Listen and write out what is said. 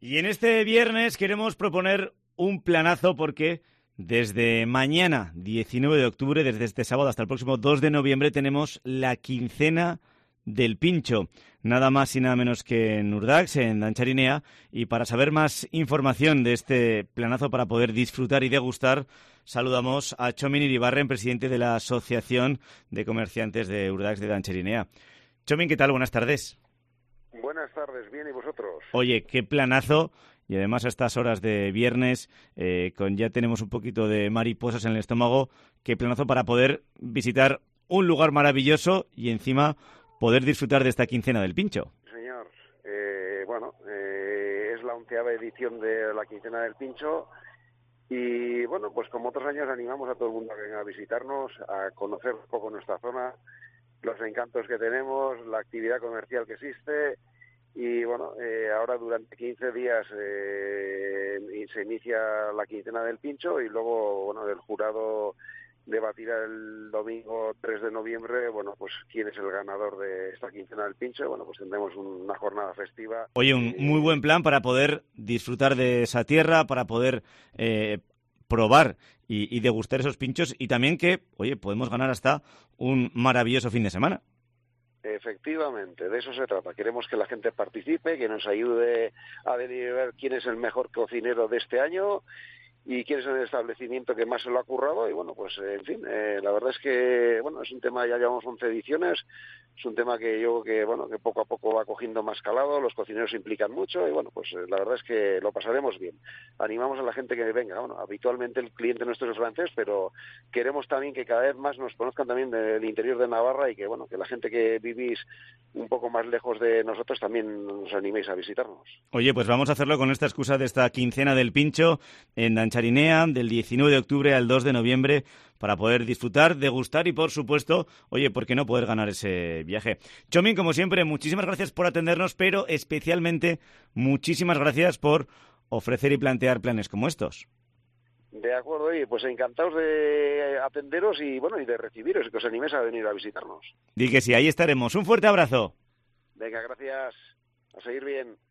Y en este viernes queremos proponer un planazo porque desde mañana, 19 de octubre, desde este sábado hasta el próximo 2 de noviembre, tenemos la quincena del Pincho. Nada más y nada menos que en Urdax, en Dancharinea. Y para saber más información de este planazo para poder disfrutar y degustar, saludamos a Txomin Iribarren, presidente de la Asociación de Comerciantes de Urdax de Dancharinea. Txomin, ¿qué tal? Buenas tardes. Buenas tardes, bien, ¿y vosotros? Oye, qué planazo, y además a estas horas de viernes, ya tenemos un poquito de mariposas en el estómago, qué planazo para poder visitar un lugar maravilloso y encima poder disfrutar de esta quincena del Pincho. Señor, es la 11ª edición de la quincena del Pincho y bueno, pues como otros años animamos a todo el mundo a que venga a visitarnos, a conocer un poco nuestra zona, los encantos que tenemos, la actividad comercial que existe y bueno, ahora durante 15 días se inicia la quincena del Pincho y luego, bueno, el jurado debatirá el domingo 3 de noviembre, bueno, pues quién es el ganador de esta quincena del Pincho. Bueno, pues tendremos una jornada festiva. Oye, un muy buen plan para poder disfrutar de esa tierra, para poder probar y degustar esos pinchos y también que, oye, podemos ganar hasta un maravilloso fin de semana. Efectivamente, de eso se trata. Queremos que la gente participe, que nos ayude a deliberar quién es el mejor cocinero de este año y quién es el establecimiento que más se lo ha currado y bueno, pues en fin, la verdad es que bueno, es un tema, ya llevamos 11 ediciones, es un tema que yo que bueno, que poco a poco va cogiendo más calado, los cocineros se implican mucho y bueno, pues la verdad es que lo pasaremos bien. Animamos a la gente que venga, bueno, habitualmente el cliente nuestro es francés, pero queremos también que cada vez más nos conozcan también del interior de Navarra y que bueno, que la gente que vivís un poco más lejos de nosotros también nos animéis a visitarnos. Oye, pues vamos a hacerlo con esta excusa de esta quincena del Pincho en Dancharinea, del 19 de octubre al 2 de noviembre, para poder disfrutar, degustar y, por supuesto, oye, ¿por qué no poder ganar ese viaje? Txomin, como siempre, muchísimas gracias por atendernos, pero especialmente muchísimas gracias por ofrecer y plantear planes como estos. De acuerdo, y pues encantados de atenderos y bueno, y de recibiros y que os animéis a venir a visitarnos. Di que sí, ahí estaremos. Un fuerte abrazo. Venga, gracias. A seguir bien.